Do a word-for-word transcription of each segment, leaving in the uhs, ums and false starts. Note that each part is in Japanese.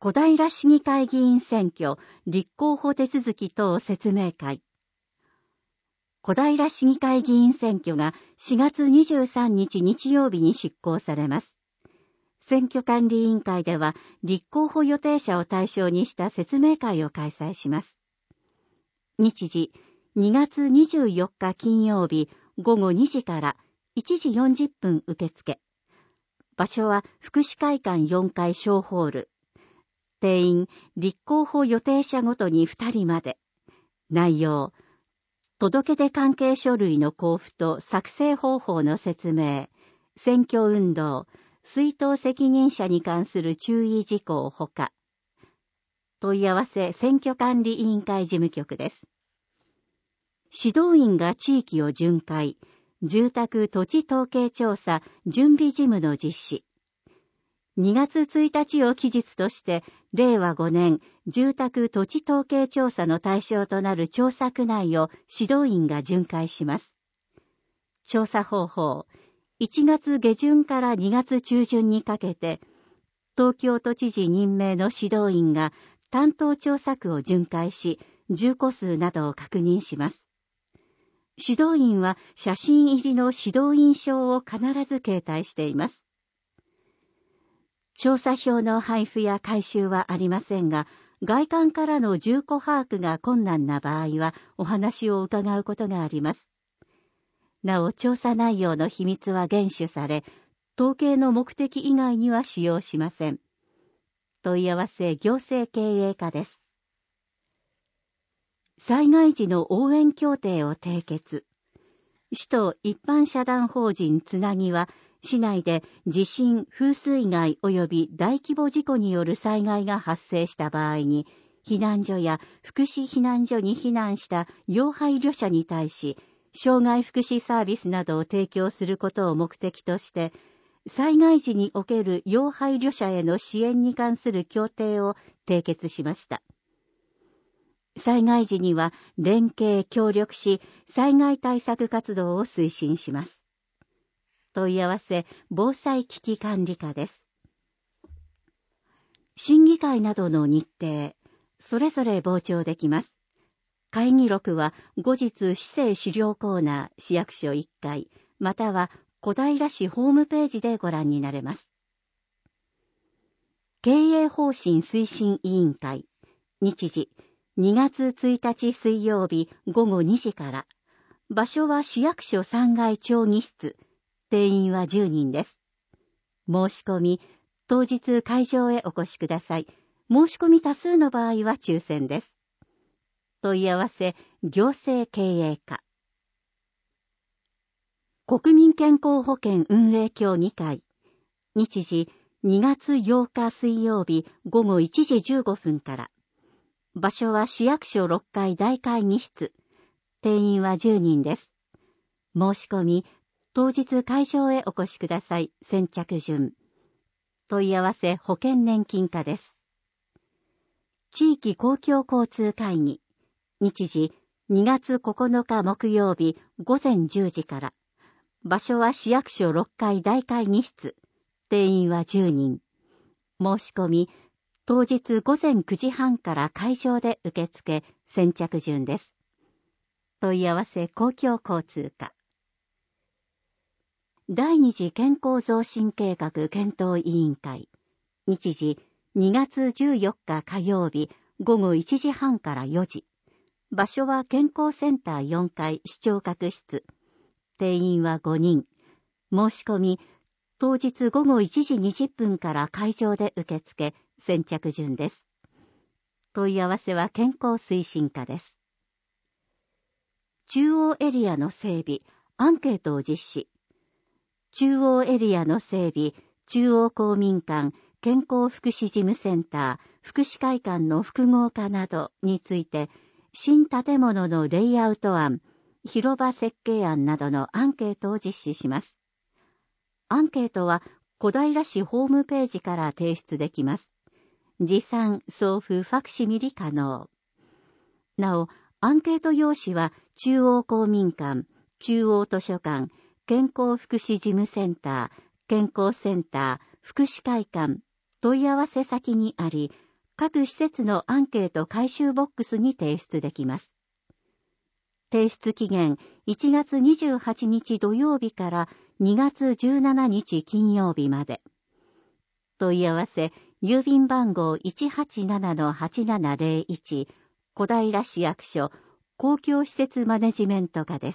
小平市議会議員選挙立候補手続き等説明会。小平市議会議員選挙がしがつにじゅうさんにち日曜日に執行されます。選挙管理委員会では立候補予定者を対象にした説明会を開催します。日時にがつにじゅうよっか金曜日ごごにじからいちじよんじゅっぷん受付。場所は福祉会館よんかい小ホール。定員、立候補予定者ごとにふたりまで。内容、届け出関係書類の交付と作成方法の説明、選挙運動、出納責任者に関する注意事項ほか。問い合わせ選挙管理委員会事務局です。指導員が地域を巡回、住宅土地統計調査準備事務の実施。にがつついたちを期日として、れいわごねん住宅土地統計調査の対象となる調査区内を指導員が巡回します。調査方法、いちがつげじゅんからにがつちゅうじゅんにかけて、東京都知事任命の指導員が担当調査区を巡回し、住戸数などを確認します。指導員は写真入りの指導員証を必ず携帯しています。調査票の配布や回収はありませんが、外観からの住戸把握が困難な場合はお話を伺うことがあります。なお、調査内容の秘密は厳守され、統計の目的以外には使用しません。問い合わせ行政経営課です。災害時の応援協定を締結。市と一般社団法人つなぎは、市内で地震、風水害及び大規模事故による災害が発生した場合に、避難所や福祉避難所に避難した要配慮者に対し、障害福祉サービスなどを提供することを目的として、災害時における要配慮者への支援に関する協定を締結しました。災害時には連携協力し、災害対策活動を推進します。問い合わせ防災危機管理課です。審議会などの日程、それぞれ傍聴できます。会議録は後日市政資料コーナー市役所いっかい、または小平市ホームページでご覧になれます。経営方針推進委員会、日時にがつついたち水曜日ごごにじから、場所は市役所さんがい町議室、定員はじゅうにんです。申し込み、当日会場へお越しください。申し込み多数の場合は抽選です。問い合わせ、行政経営課。国民健康保険運営協議会。日時、にがつようか水曜日ごごいちじじゅうごふんから。場所は市役所ろっかい大会議室。定員はじゅうにんです。申し込み、当日会場へお越しください。先着順。問い合わせ保険年金課です。地域公共交通会議。日時にがつここのか木曜日ごぜんじゅうじから。場所は市役所ろっかい大会議室。定員はじゅうにん。申し込み、当日ごぜんくじはんから会場で受付、先着順です。問い合わせ公共交通課。第二次健康増進計画検討委員会。日時にがつじゅうよっか火曜日ごごいちじはんからよじ。場所は健康センターよんかい市長閣室。定員はごにん。申し込み、当日ごごいちじにじゅっぷんから会場で受付、先着順です。問い合わせは健康推進課です。中央エリアの整備、アンケートを実施。中央エリアの整備、中央公民館、健康福祉事務センター、福祉会館の複合化などについて、新建物のレイアウト案、広場設計案などのアンケートを実施します。アンケートは小平市ホームページから提出できます。持参、送付、ファクシミリ可能。なお、アンケート用紙は中央公民館、中央図書館、健康福祉事務センター、健康センター、福祉会館、問い合わせ先にあり、 各施設のアンケート回収ボックスに提出できます。提出期限いちがつにじゅうはちにち土曜日からにがつじゅうしちにち金曜日まで。問い合わせ、郵便番号 いちはちななのはちななゼロいち 小平市役所公共施設マネジメント課です。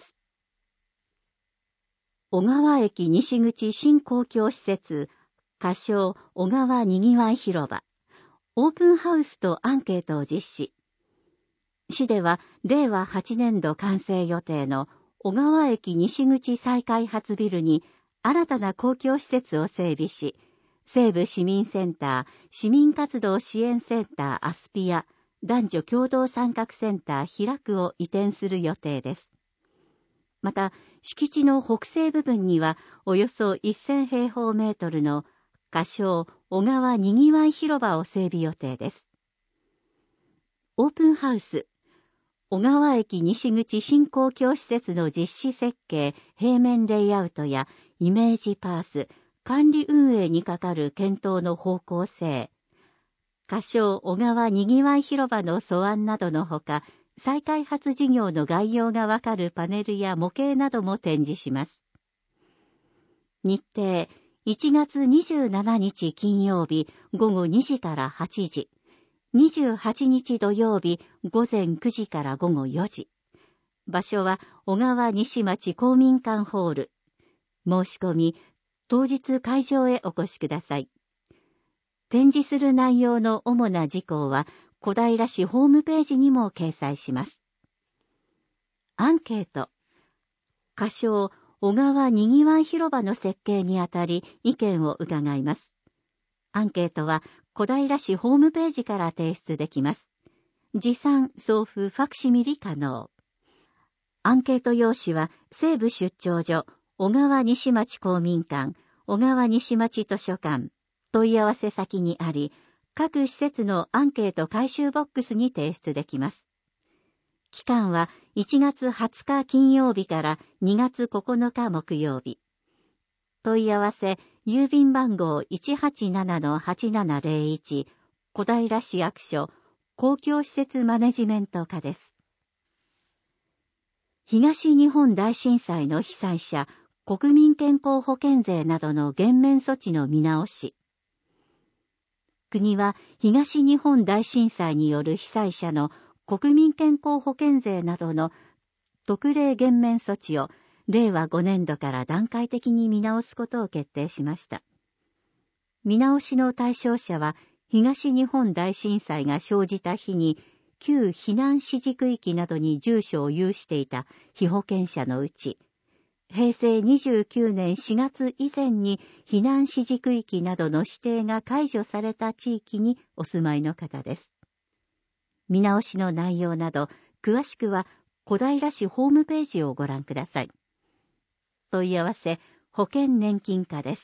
小川駅西口新公共施設、仮称小川にぎわい広場、オープンハウスとアンケートを実施。市ではれいわはちねんど完成予定の小川駅西口再開発ビルに新たな公共施設を整備し、西部市民センター、市民活動支援センターアスピア、男女共同参画センター開くを移転する予定です。また、敷地の北西部分にはおよそせんへいほうメートルの仮称小川にぎわい広場を整備予定です。オープンハウス、小川駅西口新公共施設の実施設計、平面レイアウトやイメージパース、管理運営にかかる検討の方向性、仮称小川にぎわい広場の素案などのほか、再開発事業の概要がわかるパネルや模型なども展示します。日程、いちがつにじゅうしちにち金曜日ごごにじからはちじ、にじゅうはちにち土曜日ごぜんくじからごごよじ。場所は小川西町公民館ホール。申し込み、当日会場へお越しください。展示する内容の主な事項は小平市ホームページにも掲載します。アンケート。仮称小川にぎわい広場の設計にあたり意見を伺います。アンケートは小平市ホームページから提出できます。持参、送付、ファクシミリ可能。アンケート用紙は西部出張所、小川西町公民館、小川西町図書館、問い合わせ先にあり、各施設のアンケート回収ボックスに提出できます。期間はいちがつはつか金曜日からにがつここのか木曜日。問い合わせ、郵便番号 いちはちななのはちななゼロいち 小平市役所公共施設マネジメント課です。東日本大震災の被災者、国民健康保険税などの減免措置の見直し。国は東日本大震災による被災者の国民健康保険税などの特例減免措置をれいわごねんどから段階的に見直すことを決定しました。見直しの対象者は東日本大震災が生じた日に旧避難指示区域などに住所を有していた被保険者のうち、へいせいにじゅうきゅうねんしがつ以前に避難指示区域などの指定が解除された地域にお住まいの方です。見直しの内容など、詳しくは小平市ホームページをご覧ください。問い合わせ、保険年金課です。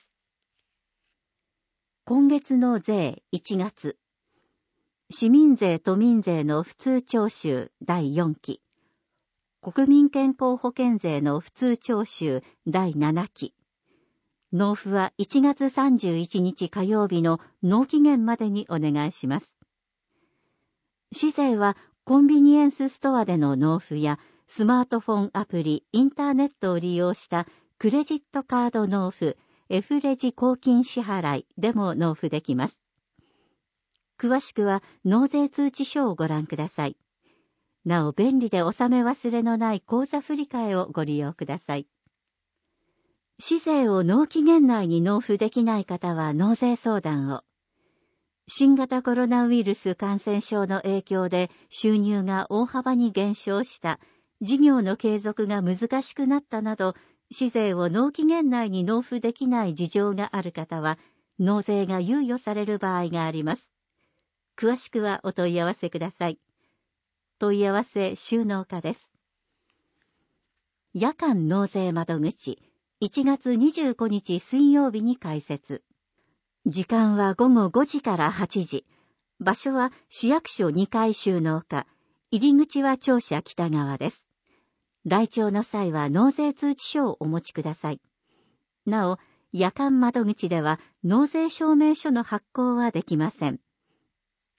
今月の税いちがつ、市民税都民税の普通徴収だいよんき、国民健康保険税の普通徴収だいななき。納付はいちがつさんじゅういちにち火曜日の納期限までにお願いします。市税はコンビニエンスストアでの納付やスマートフォンアプリ、インターネットを利用したクレジットカード納付、F レジ公金支払いでも納付できます。詳しくは納税通知書をご覧ください。なお便利で納め忘れのない口座振替をご利用ください。市税を納期限内に納付できない方は納税相談を。新型コロナウイルス感染症の影響で収入が大幅に減少した、事業の継続が難しくなったなど、市税を納期限内に納付できない事情がある方は、納税が猶予される場合があります。詳しくはお問い合わせください。問い合わせ収納課です。夜間納税窓口、いちがつにじゅうごにち水曜日に開設。時間はごごごじからはちじ。場所は市役所にかい収納課。入り口は庁舎北側です。来庁の際は納税通知書をお持ちください。なお、夜間窓口では納税証明書の発行はできません。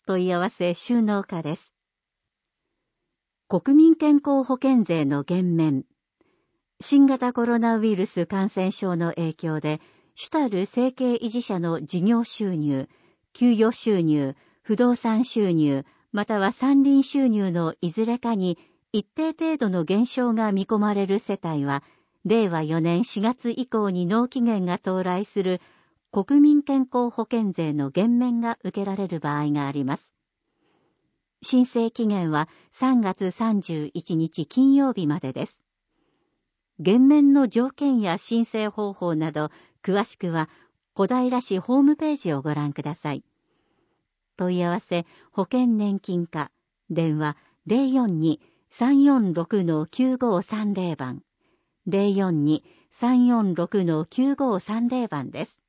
問い合わせ収納課です。国民健康保険税の減免。新型コロナウイルス感染症の影響で、主たる生計維持者の事業収入、給与収入、不動産収入、または山林収入のいずれかに一定程度の減少が見込まれる世帯は、れいわよねんしがつ以降に納期限が到来する国民健康保険税の減免が受けられる場合があります。申請期限はさんがつさんじゅういちにち金曜日までです。減免の条件や申請方法など、詳しくは小平市ホームページをご覧ください。問い合わせ、保険年金課、電話 ゼロよんに さんよんろく きゅうごさんゼロ 番、ゼロよんに さんよんろく きゅうごさんゼロ 番です。